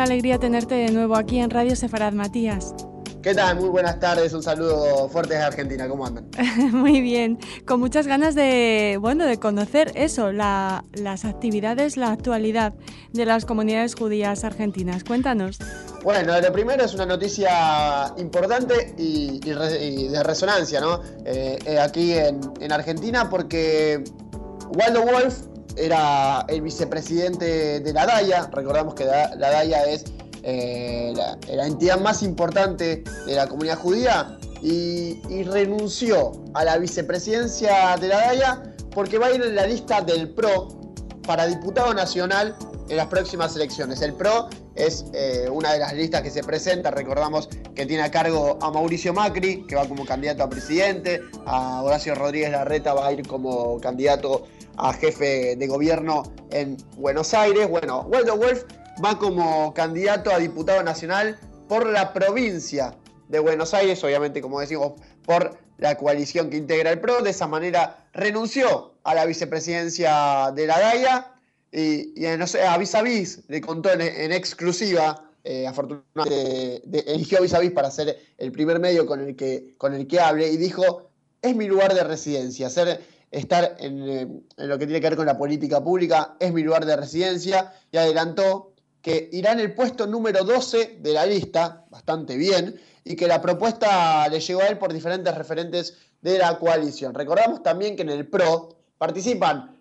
una alegría tenerte de nuevo aquí en Radio Sefarad, Matías. ¿Qué tal? Muy buenas tardes, un saludo fuerte desde Argentina, ¿cómo andan? Muy bien, con muchas ganas de conocer eso, las actividades, la actualidad de las comunidades judías argentinas. Cuéntanos. Bueno, lo primero es una noticia importante y de resonancia, ¿no? Aquí en Argentina, porque Waldo Wolf era el vicepresidente de la DAIA. Recordamos que la DAIA es la entidad más importante de la comunidad judía y renunció a la vicepresidencia de la DAIA porque va a ir en la lista del PRO para diputado nacional en las próximas elecciones. El PRO es una de las listas que se presenta. Recordamos que tiene a cargo a Mauricio Macri, que va como candidato a presidente, a Horacio Rodríguez Larreta va a ir como candidato a jefe de gobierno en Buenos Aires. Bueno, Waldo Wolf va como candidato a diputado nacional por la provincia de Buenos Aires, obviamente, como decimos, por la coalición que integra el PRO. De esa manera renunció a la vicepresidencia de la DAIA y no sé, a Vis a Vis le contó en exclusiva, afortunadamente eligió a Vis a Vis para ser el primer medio con el que hable, y dijo: es mi lugar de residencia, estar en lo que tiene que ver con la política pública es mi lugar de residencia, y adelantó que irá en el puesto número 12 de la lista, bastante bien, y que la propuesta le llegó a él por diferentes referentes de la coalición. Recordamos también que en el PRO participan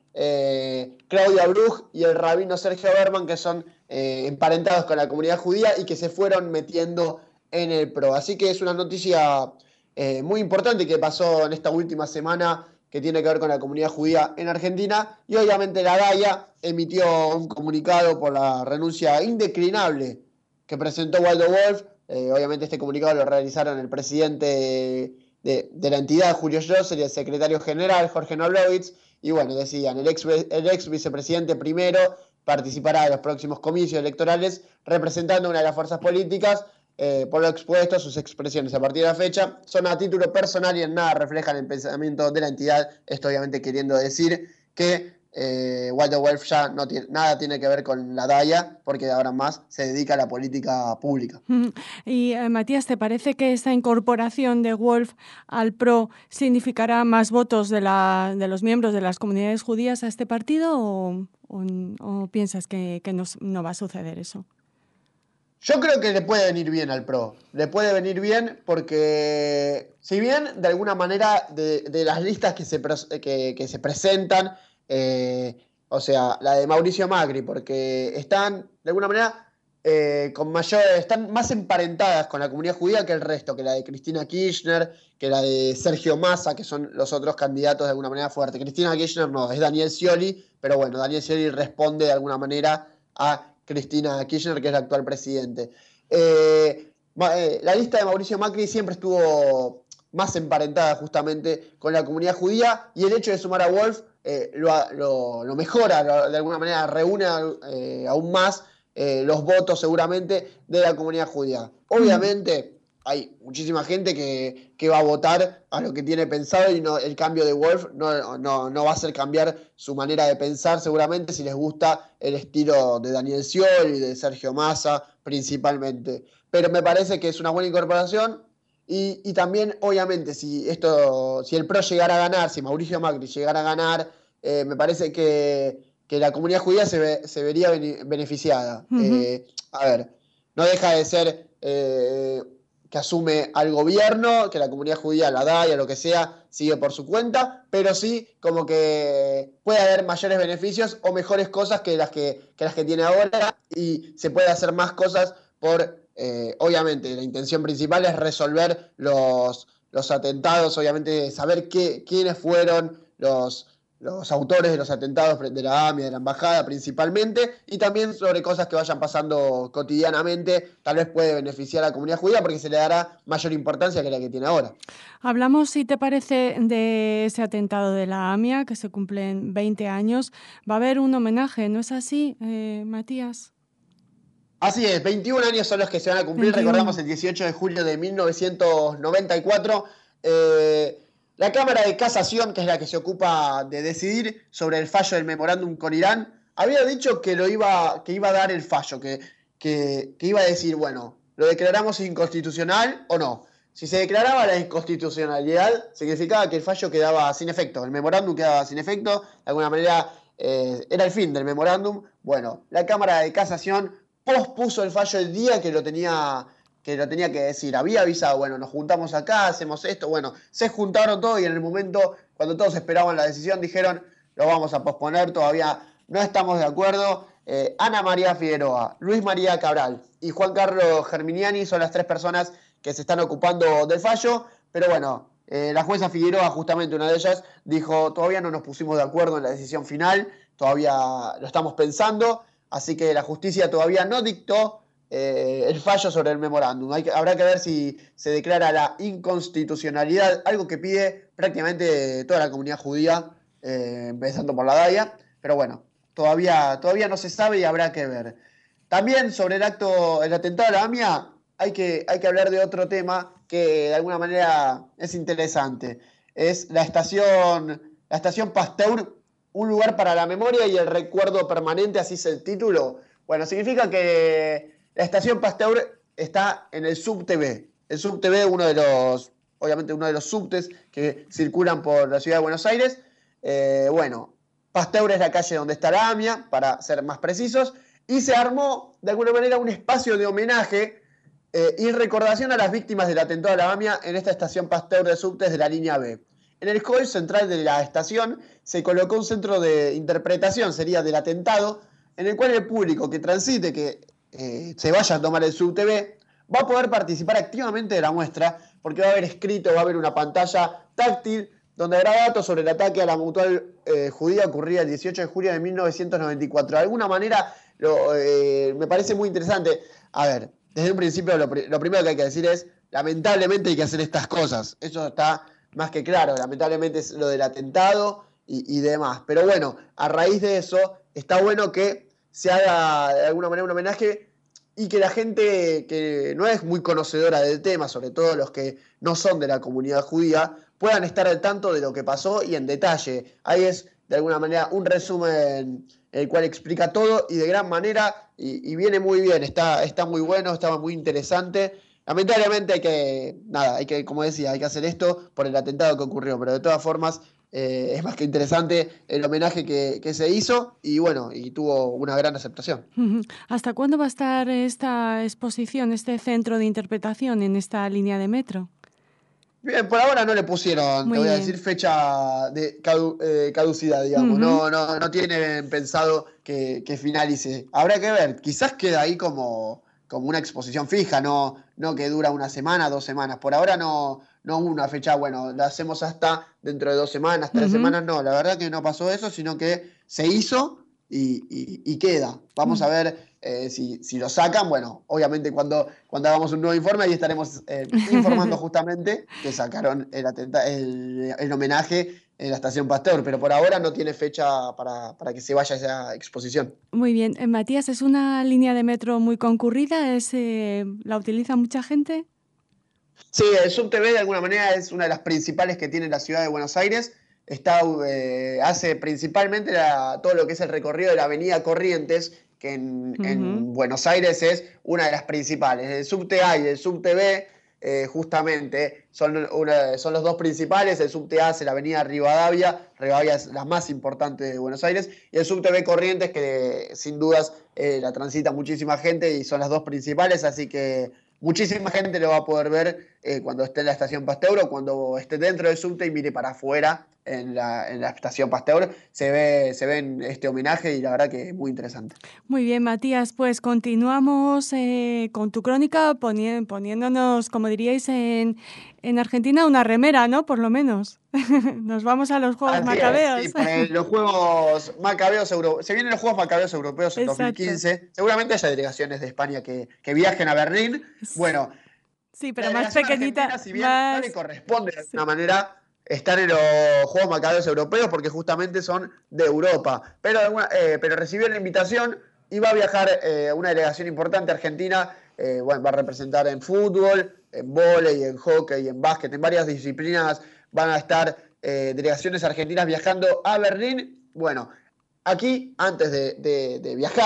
Claudia Bruch y el rabino Sergio Berman, que son emparentados con la comunidad judía y que se fueron metiendo en el PRO. Así que es una noticia muy importante que pasó en esta última semana, que tiene que ver con la comunidad judía en Argentina, y obviamente la DAIA emitió un comunicado por la renuncia indeclinable que presentó Waldo Wolf. Obviamente este comunicado lo realizaron el presidente de la entidad, Julio Schlosser, y el secretario general, Jorge Noblowitz, y bueno, decían: el ex vicepresidente primero participará de los próximos comicios electorales representando una de las fuerzas políticas. Por lo expuesto, sus expresiones a partir de la fecha son a título personal y en nada reflejan el pensamiento de la entidad. Esto obviamente queriendo decir que Waldo Wolf ya nada tiene que ver con la DAIA, porque de ahora más se dedica a la política pública. Y Matías, ¿te parece que esta incorporación de Wolf al PRO significará más votos de los miembros de las comunidades judías a este partido o piensas que no va a suceder eso? Yo creo que le puede venir bien al PRO. Le puede venir bien porque, si bien de alguna manera de las listas que se presentan, o sea, la de Mauricio Macri, porque están de alguna manera están más emparentadas con la comunidad judía que el resto, que la de Cristina Kirchner, que la de Sergio Massa, que son los otros candidatos de alguna manera fuertes. Cristina Kirchner no, es Daniel Scioli, pero bueno, Daniel Scioli responde de alguna manera a Cristina Kirchner, que es la actual presidente. La lista de Mauricio Macri siempre estuvo más emparentada justamente con la comunidad judía, y el hecho de sumar a Wolf lo mejora, de alguna manera reúne aún más los votos seguramente de la comunidad judía. Obviamente hay muchísima gente que va a votar a lo que tiene pensado, y el cambio de Wolf no va a hacer cambiar su manera de pensar seguramente, si les gusta el estilo de Daniel Scioli y de Sergio Massa principalmente. Pero me parece que es una buena incorporación, y también obviamente si el PRO llegara a ganar, si Mauricio Macri llegara a ganar, me parece que la comunidad judía se vería beneficiada. A ver, no deja de ser que asume al gobierno, que la comunidad judía, la DAIA, lo que sea, sigue por su cuenta, pero sí como que puede haber mayores beneficios o mejores cosas que las que tiene ahora, y se puede hacer más cosas obviamente la intención principal es resolver los atentados, obviamente saber quiénes fueron los autores de los atentados de la AMIA, de la embajada principalmente, y también sobre cosas que vayan pasando cotidianamente. Tal vez puede beneficiar a la comunidad judía porque se le dará mayor importancia que la que tiene ahora. Hablamos, si te parece, de ese atentado de la AMIA, que se cumplen 20 años. Va a haber un homenaje, ¿no es así, Matías? Así es, 21 años son los que se van a cumplir. 21. Recordamos el 18 de julio de 1994. La Cámara de Casación, que es la que se ocupa de decidir sobre el fallo del memorándum con Irán, había dicho que iba a dar el fallo, que que iba a decir, bueno, ¿lo declaramos inconstitucional o no? Si se declaraba la inconstitucionalidad, significaba que el fallo quedaba sin efecto, el memorándum quedaba sin efecto, de alguna manera era el fin del memorándum. Bueno, la Cámara de Casación pospuso el fallo el día que lo tenía que decir. Había avisado, bueno, nos juntamos acá, hacemos esto, bueno, se juntaron todos y en el momento, cuando todos esperaban la decisión, dijeron, lo vamos a posponer, todavía no estamos de acuerdo. Ana María Figueroa, Luis María Cabral y Juan Carlos Germiniani son las 3 personas que se están ocupando del fallo, pero bueno, la jueza Figueroa, justamente una de ellas, dijo, todavía no nos pusimos de acuerdo en la decisión final, todavía lo estamos pensando, así que la justicia todavía no dictó el fallo sobre el memorándum. Habrá que ver si se declara la inconstitucionalidad, algo que pide prácticamente toda la comunidad judía, empezando por la DAIA, pero bueno, todavía no se sabe y habrá que ver. También sobre el atentado a la AMIA, hay que hablar de otro tema que de alguna manera es interesante. Es la estación Pasteur, un lugar para la memoria y el recuerdo permanente, así es el título. Bueno, significa que la estación Pasteur está en el subte B. El subte B, obviamente uno de los subtes que circulan por la ciudad de Buenos Aires. Bueno, Pasteur es la calle donde está la AMIA, para ser más precisos, y se armó de alguna manera un espacio de homenaje y recordación a las víctimas del atentado a la AMIA en esta estación Pasteur de subtes de la línea B. En el hall central de la estación se colocó un centro de interpretación, sería del atentado, en el cual el público que transite, que se vaya a tomar el subte B, va a poder participar activamente de la muestra, porque va a haber escrito, va a haber una pantalla táctil, donde habrá datos sobre el ataque a la mutual judía ocurrida el 18 de julio de 1994. De alguna manera, me parece muy interesante. A ver, desde un principio lo primero que hay que decir es, lamentablemente hay que hacer estas cosas. Eso está más que claro. Lamentablemente es lo del atentado y demás. Pero bueno, a raíz de eso, está bueno que se haga de alguna manera un homenaje y que la gente que no es muy conocedora del tema, sobre todo los que no son de la comunidad judía, puedan estar al tanto de lo que pasó y en detalle. Ahí es, de alguna manera, un resumen el cual explica todo y de gran manera, y viene muy bien, está muy bueno, está muy interesante. Lamentablemente hay que, como decía, hay que hacer esto por el atentado que ocurrió, pero de todas formas es más que interesante el homenaje que se hizo y bueno, y tuvo una gran aceptación. ¿Hasta cuándo va a estar esta exposición, este centro de interpretación en esta línea de metro? Bien, por ahora no le pusieron, Muy te voy a bien. decir, fecha de caducidad, digamos. No tienen pensado que finalice. Habrá que ver, quizás queda ahí como una exposición fija, no que dura una semana, 2 semanas. Por ahora no una fecha, bueno, la hacemos hasta dentro de 2 semanas, 3 semanas, no. La verdad que no pasó eso, sino que se hizo y queda. Vamos a ver si lo sacan. Bueno, obviamente cuando hagamos un nuevo informe, ahí estaremos informando justamente que sacaron el homenaje en la estación Pasteur, pero por ahora no tiene fecha para que se vaya a esa exposición. Muy bien. Matías, ¿es una línea de metro muy concurrida? ¿La utiliza mucha gente? Sí, el subte B de alguna manera es una de las principales que tiene la ciudad de Buenos Aires. Hace principalmente todo lo que es el recorrido de la avenida Corrientes, que en Buenos Aires es una de las principales. El subte A y el subte B, justamente, son los 2 principales. El subte A es la avenida Rivadavia es la más importante de Buenos Aires, y el subte B Corrientes, que sin dudas la transita muchísima gente y son las 2 principales, así que muchísima gente lo va a poder ver cuando esté en la estación Pasteur o cuando esté dentro del subte y mire para afuera en la estación Pasteur. Se ve este homenaje y la verdad que es muy interesante. Muy bien, Matías, pues continuamos con tu crónica poniéndonos, como diríais en Argentina, una remera, ¿no? Por lo menos. Nos vamos a los Juegos Macabeos. Sí, los Juegos Macabeos se vienen los Juegos Macabeos Europeos en Exacto. 2015. Seguramente haya delegaciones de España que viajen a Berlín. Bueno, sí, pero más pequeñita. Si bien no le corresponde de alguna manera estar en los Juegos Macabeos Europeos porque justamente son de Europa. Pero recibió la invitación y va a viajar una delegación importante argentina. Va a representar en fútbol, en vóley, en hockey, en básquet, en varias disciplinas. Van a estar delegaciones argentinas viajando a Berlín. Bueno, aquí, antes de viajar,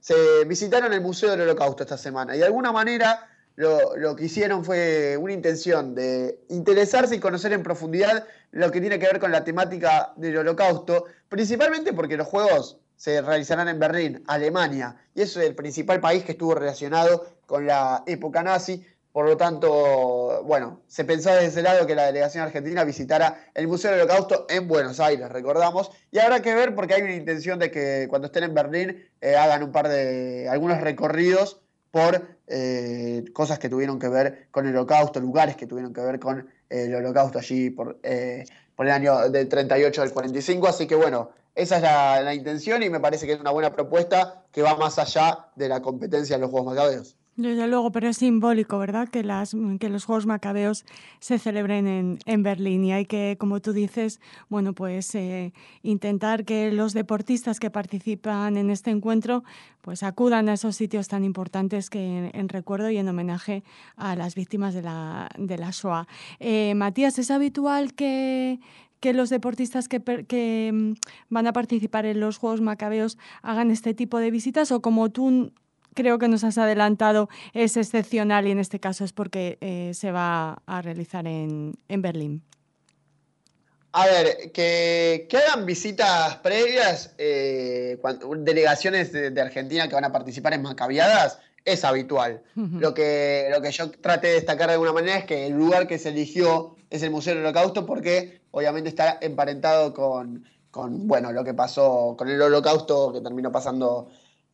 se visitaron el Museo del Holocausto esta semana y de alguna manera lo que hicieron fue una intención de interesarse y conocer en profundidad lo que tiene que ver con la temática del Holocausto, principalmente porque los Juegos se realizarán en Berlín, Alemania, y eso es el principal país que estuvo relacionado con la época nazi. Por lo tanto, bueno, se pensó desde ese lado que la delegación argentina visitara el Museo del Holocausto en Buenos Aires, recordamos, y habrá que ver porque hay una intención de que cuando estén en Berlín hagan algunos recorridos por cosas que tuvieron que ver con el Holocausto, lugares que tuvieron que ver con el Holocausto allí por el año del 38 al 45, así que bueno, esa es la intención y me parece que es una buena propuesta que va más allá de la competencia en los Juegos Macabeos. Desde luego, pero es simbólico, ¿verdad?, que los Juegos Macabeos se celebren en Berlín y hay que, como tú dices, bueno, pues intentar que los deportistas que participan en este encuentro pues acudan a esos sitios tan importantes que en recuerdo y en homenaje a las víctimas de la Shoah. Matías, ¿es habitual que los deportistas que van a participar en los Juegos Macabeos hagan este tipo de visitas o como tú creo que nos has adelantado, es excepcional y en este caso es porque se va a realizar en Berlín? A ver, que hagan visitas previas, delegaciones de Argentina que van a participar en Macabiadas, es habitual. Uh-huh. Lo que yo traté de destacar de alguna manera es que el lugar que se eligió es el Museo del Holocausto porque obviamente está emparentado con bueno, lo que pasó con el Holocausto que terminó pasando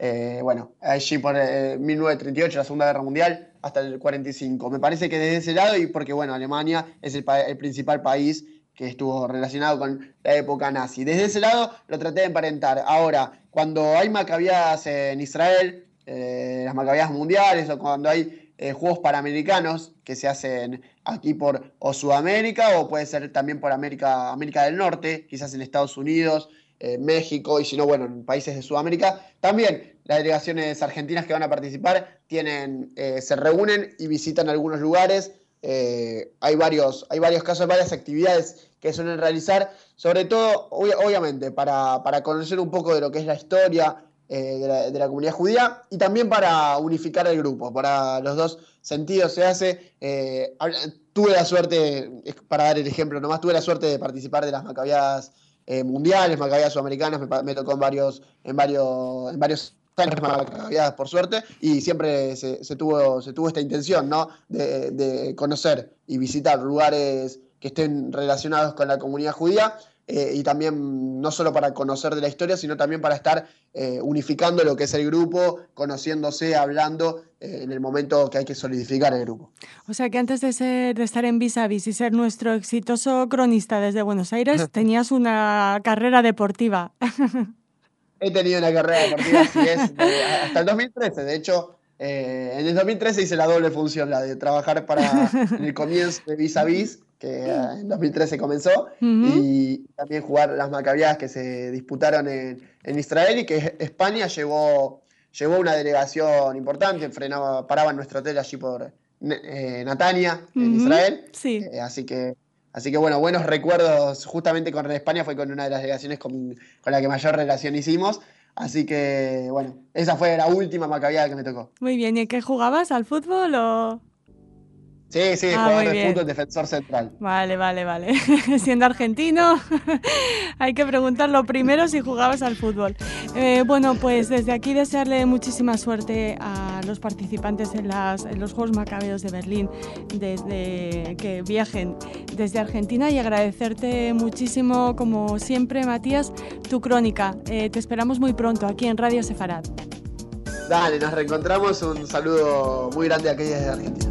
allí por 1938, la Segunda Guerra Mundial, hasta el 45. Me parece que desde ese lado y porque, bueno, Alemania es el principal país que estuvo relacionado con la época nazi. Desde ese lado lo traté de emparentar. Ahora, cuando hay macabiadas en Israel, las macabiadas mundiales o cuando hay Juegos Panamericanos que se hacen aquí por o Sudamérica o puede ser también por América del Norte, quizás en Estados Unidos, México y si no, bueno, en países de Sudamérica. También las delegaciones argentinas que van a participar se reúnen y visitan algunos lugares. Hay varios casos, varias actividades que suelen realizar, sobre todo, obviamente, para conocer un poco de lo que es la historia de la comunidad judía y también para unificar el grupo, para los dos sentidos se hace. Tuve la suerte, para dar el ejemplo nomás, tuve la suerte de participar de las macabiadas mundiales, macabiadas sudamericanas, me tocó en varios años macabiadas por suerte, y siempre se tuvo esta intención, ¿no? de conocer y visitar lugares que estén relacionados con la comunidad judía, y también no solo para conocer de la historia, sino también para estar unificando lo que es el grupo, conociéndose, hablando en el momento que hay que solidificar el grupo. O sea que antes de estar en Vis a Vis y ser nuestro exitoso cronista desde Buenos Aires, tenías una carrera deportiva. He tenido una carrera deportiva, así es, hasta el 2013. De hecho, en el 2013 hice la doble función, la de trabajar para el comienzo de Vis a Vis, que en 2013 comenzó, uh-huh. Y también jugar las macabiadas que se disputaron en Israel y que España llevó una delegación importante, paraba en nuestro hotel allí por Natania, uh-huh. En Israel. Sí. Así que bueno, buenos recuerdos. Justamente con España fue con una de las delegaciones con la que mayor relación hicimos. Así que, bueno, esa fue la última macabiada que me tocó. Muy bien, ¿y qué jugabas? ¿Al fútbol o...? Sí, jugador de fútbol, defensor central. Vale. Siendo argentino, hay que preguntarlo primero si jugabas al fútbol. Bueno, pues desde aquí desearle muchísima suerte a los participantes en los Juegos Macabeos de Berlín, desde que viajen desde Argentina, y agradecerte muchísimo, como siempre, Matías, tu crónica. Te esperamos muy pronto aquí en Radio Sefarad. Dale, nos reencontramos. Un saludo muy grande a aquellos de Argentina.